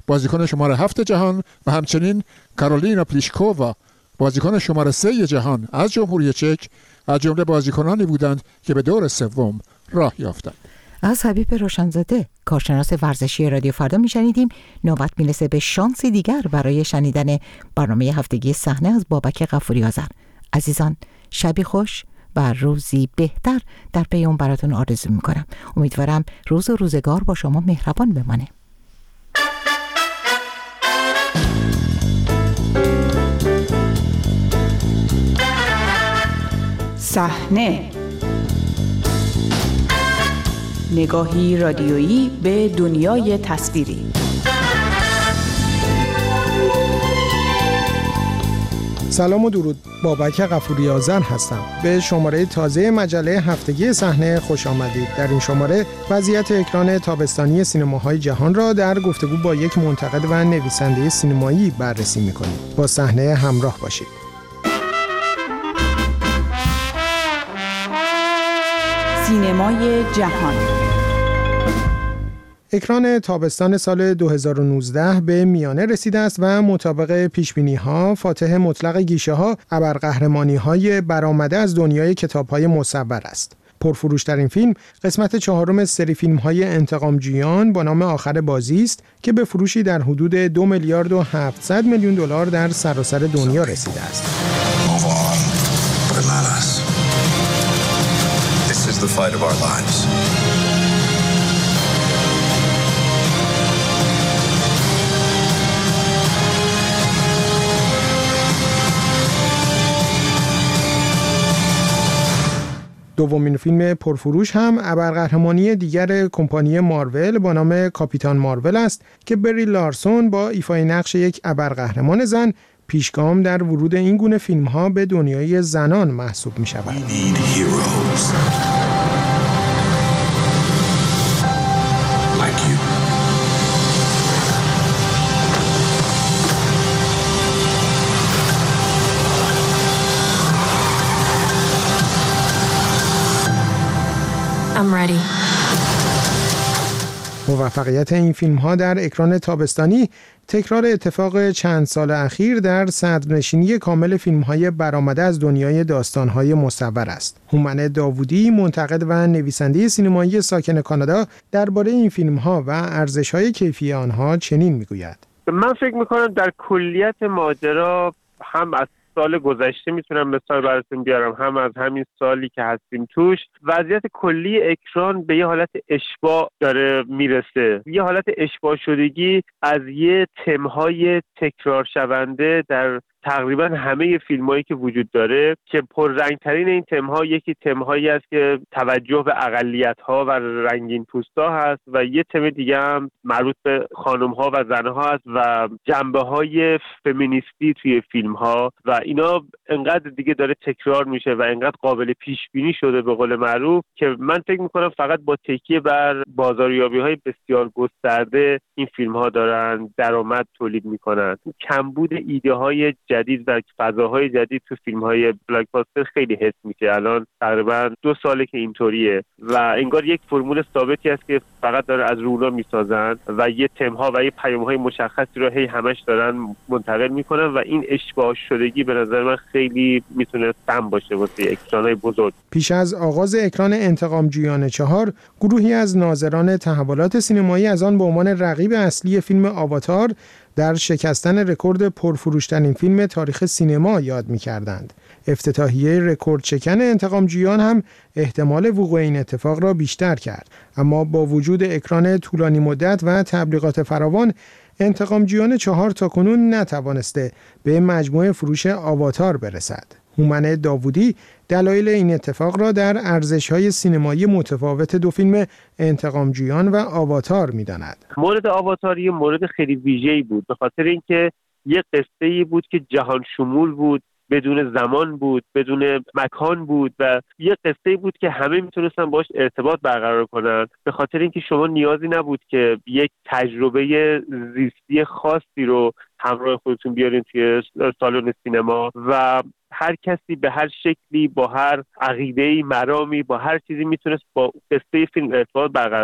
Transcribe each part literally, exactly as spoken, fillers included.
بازیکن شماره هفت جهان و همچنین کارولینا پلیشکووا بازیکن شماره سه جهان از جمهوری چک از جمله بازیکنانی بودند که به دور سوم راه یافتند. از حبیب روشنزاده کارشناس ورزشی رادیو فردا میشنیدیم نوبت میرسه به شانسی دیگر برای شنیدن برنامه هفتگی صحنه از بابک غفوری آذر. عزیزان شبی خوش و روزی بهتر در پی اون براتون آرزو میکنم. امیدوارم روز و روزگار با شما مهربان بمانه. صحنه، نگاهی رادیویی به دنیای تصویری. سلام و درود، بابک غفوری آذر هستم. به شماره تازه مجله هفتگی صحنه خوش آمدید. در این شماره وضعیت اکران تابستانی سینماهای جهان را در گفتگو با یک منتقد و نویسنده سینمایی بررسی می‌کنیم. با صحنه همراه باشید. سینمای جهان. اکران تابستان سال دو هزار و نوزده به میانه رسیده است و مطابق پیشبینی‌ها فاتح مطلق گیشه‌ها ابرقهرمانی‌های برآمده از دنیای کتاب‌های مصور است. پرفروش‌ترین فیلم قسمت چهارم سری فیلم‌های انتقامجویان با نام آخر بازی است که به فروشی در حدود دو میلیارد و هفتصد میلیون دلار در سراسر دنیا رسیده است. This is the fight of our lives. دومین فیلم پرفروش هم ابرقهرمانی دیگر کمپانی مارول با نام کاپیتان مارول است که بری لارسون با ایفای نقش یک ابرقهرمان زن پیشگام در ورود این گونه فیلم‌ها به دنیای زنان محسوب می‌شود. I'm ready. موفقیت این فیلم‌ها در اکران تابستانی تکرار اتفاق چند سال اخیر در صدرنشینی کامل فیلم‌های برآمده از دنیای داستان‌های مصور است. هومن داوودی، منتقد و نویسنده سینمایی ساکن کانادا، درباره این فیلم‌ها و ارزش‌های کیفی آنها چنین می‌گوید: من فکر می‌کنم در کلیت ماجرا هم از سال گذشته میتونم مثال براتون بیارم، هم از همین سالی که هستیم توش، وضعیت کلی اکران به یه حالت اشباع داره میرسه. یه حالت اشباع شدگی از یه تمهای تکرار شونده در تقریبا همه فیلمایی که وجود داره که پررنگترین این تمها یکی تمهایی است که توجه به اقلیت‌ها و رنگین پوستا هست و یه تم دیگه هم مربوط به خانم‌ها و زن‌ها هست و جنبه‌های فمینیستی توی فیلم‌ها و اینا انقدر دیگه داره تکرار میشه و انقدر قابل پیش بینی شده به قول معروف که من فکر می‌کنم فقط با تکیه بر بازاریابی‌های بسیار گسترده این فیلم‌ها دارن درآمد تولید می‌کنن. کمبود ایده‌های جدید و فضاهای جدید تو فیلم‌های بلاکباستر خیلی حس میشه. الان تقریبا دو ساله که اینطوریه و انگار یک فرمول ثابتی است که فقط داره از رونا میسازن و یه تم‌ها و یه پیام‌های مشخصی رو هی همش دارن منتقل میکنن و این اشتباه شدگی به نظر من خیلی میتونه سم باشه واسه اکران‌های بزرگ. پیش از آغاز اکران انتقامجویان چهار، گروهی از ناظران تحولات سینمایی از آن به عنوان رقیب اصلی فیلم آواتار در شکستن رکورد پرفروشترین فیلم تاریخ سینما یاد می‌کردند. افتتاحیه رکورد شکن انتقامجویان هم احتمال وقوع این اتفاق را بیشتر کرد، اما با وجود اکران طولانی مدت و تبلیغات فراوان، انتقامجویان چهار تاکنون نتوانسته به مجموع فروش آواتار برسد. هومن داوودی دلایل این اتفاق را در ارزش‌های سینمایی متفاوت دو فیلم انتقامجویان و آواتار می‌داند. مورد آواتار یه مورد خیلی ویژه‌ای بود به خاطر اینکه یه قصه‌ای بود که جهان شمول بود، بدون زمان بود، بدون مکان بود و یه قصه‌ای بود که همه میتونستن باش ارتباط برقرار کنن به خاطر اینکه شما نیازی نبود که یک تجربه زیستی خاصی رو همراه خودتون بیارین توی سالن سینما و هر کسی به هر شکلی با هر عقیده‌ای، مرامی، با هر چیزی میتونست با قصه فیلم ارتباط برقرار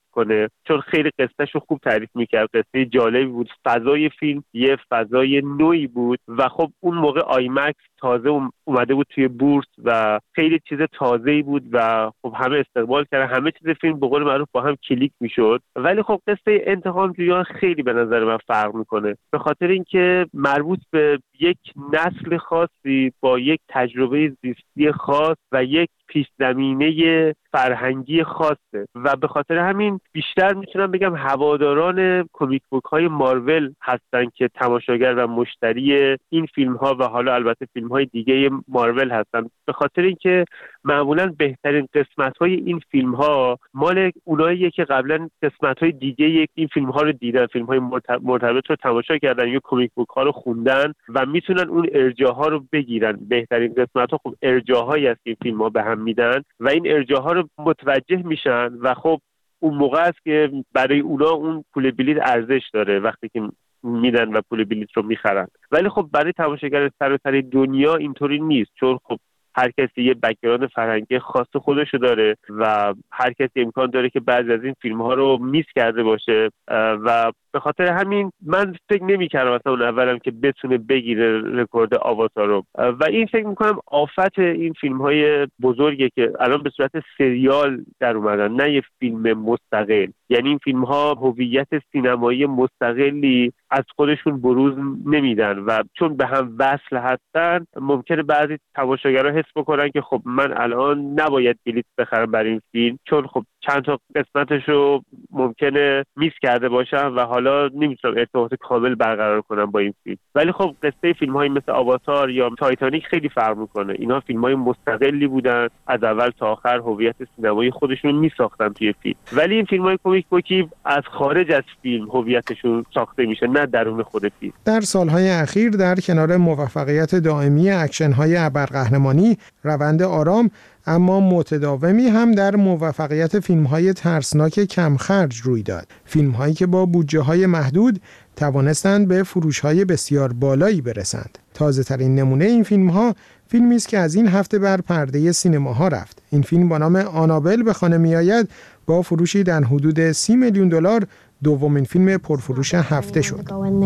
کنه، چون خیلی قصهش رو خوب تعریف میکرد. قصه جالبی بود، فضای فیلم یه فضای نوعی بود و خب اون موقع آیمکس تازه اومده بود توی بورس و خیلی چیز تازه‌ای بود و خب همه استقبال کردن، همه چیز فیلم به قول معروف با هم کلیک میشد. ولی خب قصه انتقامجویان خیلی به نظر من فرق میکنه، به خاطر اینکه مربوط به یک نسل خاصی با یک تجربه زیستی خاص و یک پیش زمینه فرهنگی خاصه و به خاطر همین بیشتر میتونم بگم هواداران کمیک بوک های مارول هستن که تماشاگر و مشتری این فیلم ها و حالا البته فیلم های دیگه مارول هستن، به خاطر اینکه معمولا بهترین قسمت های این فیلم ها مال اوناییه که قبلا قسمت های دیگه این فیلم ها رو دیدن، فیلم های مرتبط رو تماشا کردن یا کمیک بوک ها رو خوندن و میتونن اون ارجاها رو بگیرن. بهترین قسمت ها خب ارجاهایی است که این فیلم ها به هم میدن و این ارجاها رو متوجه میشن و خب اون موقع است که برای اونا اون پول بلیط ارزش داره وقتی که میدن و پول بلیط رو میخرن. ولی خب برای تماشاگر سراسر دنیا اینطوری نیست، چون خب هر کسی یه بک‌گراند فرهنگی خاص خودشو داره و هر کسی امکان داره که بعضی از این فیلم ها رو میس کرده باشه و به خاطر همین من فکر نمی‌کردم مثلا اون اولم که بتونه بگیره رکورد آواتار رو و این فکر می‌کنم آفت این فیلم‌های بزرگه که الان به صورت سریال در اومدن، نه یه فیلم مستقل. یعنی این فیلم‌ها هویت سینمایی مستقلی از خودشون بروز نمیدن و چون به هم وصل هستن ممکنه بعضی تماشاگرها حس بکنن که خب من الان نباید بلیط بخرم برای این فیلم چون خب چند تا قسمتشو ممکنه میس کرده باشم و حالا نمیتونم ارتباط کامل برقرار کنم با این فیلم. ولی خب قصه فیلم‌های مثل آواتار یا تایتانیک خیلی فرق میکنه. اینا فیلم‌های مستقلی بودن، از اول تا آخر هویت سینمایی خودشون رو میساختن توی فیلم. ولی این فیلم‌های کمیک بوکی از خارج از فیلم هویتشون ساخته میشه، نه درون خود فیلم. در سالهای اخیر در کنار موفقیت دائمی اکشن‌های ابرقهرمانی، روند آرام اما متداومی هم در موفقیت فیلم‌های ترسناک کمخرج روی داد. فیلم‌هایی که با بودجه‌های محدود توانستند به فروش‌های بسیار بالایی برسند. تازه‌ترین نمونه این فیلم‌ها فیلمی است که از این هفته بر پرده سینماها رفت. این فیلم با نام آنابل به خانه می‌آید با فروشی در حدود سی میلیون دلار دومین فیلم پرفروش هفته شد.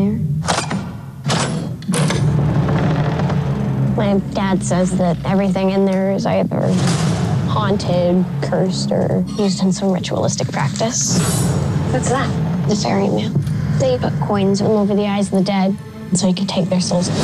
My dad says that everything in there is either haunted, cursed, or used in some ritualistic practice. What's that? The fairy mail. They put coins over the eyes of the dead so you could take their souls.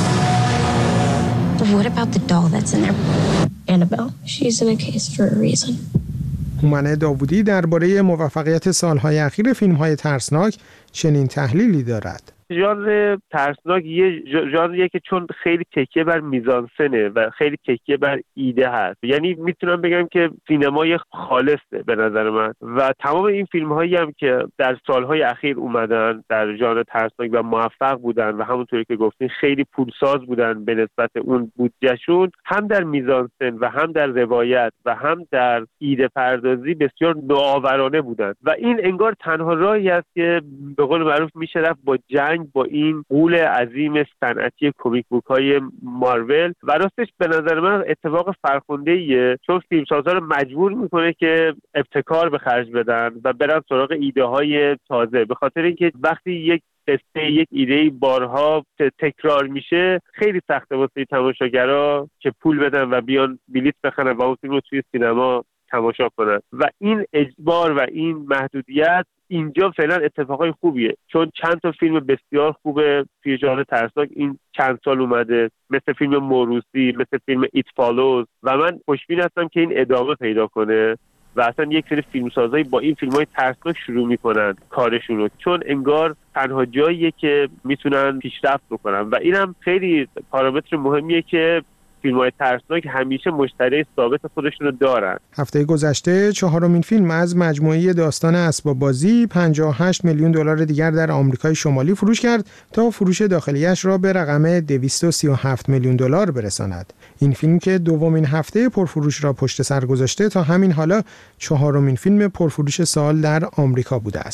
What about the doll that's in there? Annabelle. She's in a case for a reason. هومن داوودی درباره موفقیت سالهای اخیر فیلم‌های ترسناک چنین تحلیلی دارد. ژانر ترسناک یه ژانریه که چون خیلی تکیه بر میزانسنه و خیلی تکیه بر ایده هست، یعنی میتونم بگم که سینمای خالصه به نظر من و تمام این فیلم هایی هم که در سالهای اخیر اومدن در ژانر ترسناک و موفق بودن و همونطوری که گفتین خیلی پولساز بودن به نسبت اون بودجهشون، هم در میزانسن و هم در روایت و هم در ایده پردازی بسیار نوآورانه بودن و این انگار تنها راهی است که به قول معروف میشه رفت با جنگ با این غول عظیم صنعتی کمیک بوک های مارول و راستش به نظر من اتفاق فرخنده‌ایه چون فیلمسازا رو مجبور میکنه که ابتکار به خرج بدن و برن سراغ ایده های تازه، به خاطر اینکه وقتی یک قصه یک ایده بارها تکرار میشه خیلی سخته واسه تماشاگرها که پول بدن و بیان بلیط بخرن و اون فیلم رو توی سینما تماشا کنن و این اجبار و این محدودیت اینجا فعلا اتفاقای خوبیه چون چند تا فیلم بسیار خوبه توی ژانر ترسناک این چند سال اومده، مثل فیلم موروثی، مثل فیلم ایت فالوز و من خوشبین هستم که این ادامه پیدا کنه و اصلا یک سری فیلمسازایی با این فیلم‌های ترسناک شروع میکنن کارشون رو چون انگار تنها جاییه که میتونن پیشرفت بکنن و اینم خیلی پارامتر مهمیه که فیلم‌های ترسناک همیشه مشتری ثابت خودشون رو دارن. هفته گذشته چهارمین فیلم از مجموعه داستان اسباب بازی پنجاه و هشت میلیون دلار دیگر در آمریکای شمالی فروش کرد تا فروش داخلیش را به رقم دویست و سی و هفت میلیون دلار برساند. این فیلم که دومین هفته پرفروش را پشت سر گذاشته تا همین حالا چهارمین فیلم پرفروش سال در آمریکا بوده است.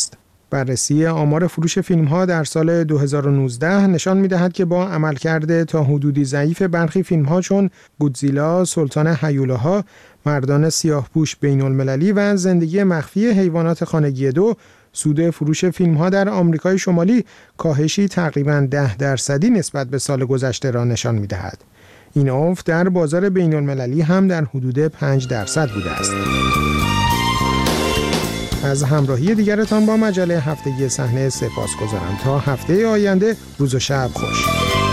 بررسی آمار فروش فیلم‌ها در سال دو هزار و نوزده نشان می‌دهد که با عملکرد تا حدودی ضعیف برخی فیلم‌ها چون گودزیلا، سلطان هیولاها، مردان سیاه‌پوش بین‌المللی و زندگی مخفی حیوانات خانگی دو، سود فروش فیلم‌ها در آمریکای شمالی کاهشی تقریباً ده درصدی نسبت به سال گذشته را نشان می‌دهد. این افت در بازار بین‌المللی هم در حدود پنج درصد بوده است. از همراهی دیگرتان با مجله هفتگی صحنه سپاسگزارم. تا هفته آینده روز و شب خوش.